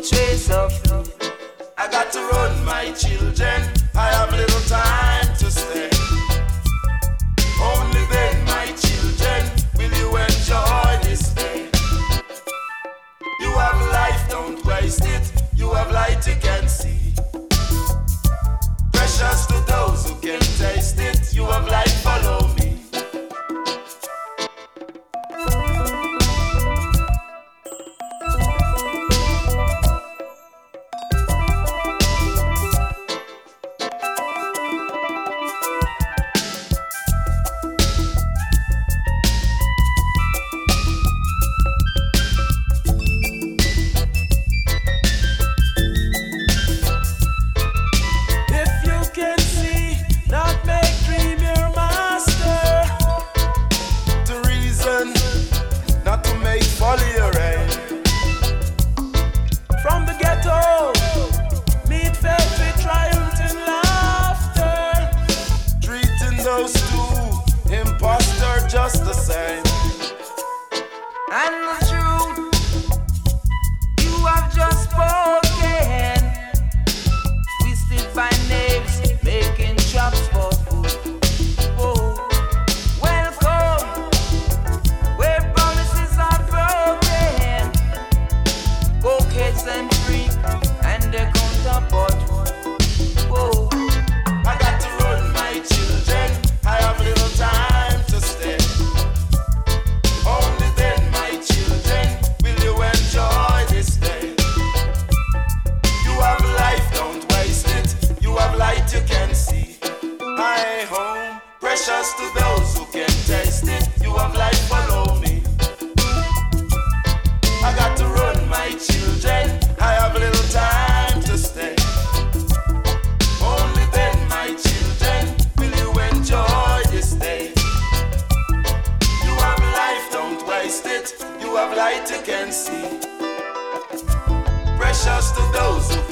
trace of me. I got to run, my children. I have little time to stay. Only then, my children, will you enjoy this day. You have life, don't waste it. You have light, you can see. Precious to those who can taste it. You have light, follow me. Just the same. And the truth you have just spoken. Twisted by nails, making traps for food. Oh, welcome where promises are broken. Cokeheads and freak and their counterpart. Oh, I got to run, my children. I have little time. You can see. Hi home, precious to those who can taste it. You have life, follow me. I got to run, my children. I have a little time to stay. Only then, my children, will you enjoy this day. You have life, don't waste it. You have light, you can see. Precious to those who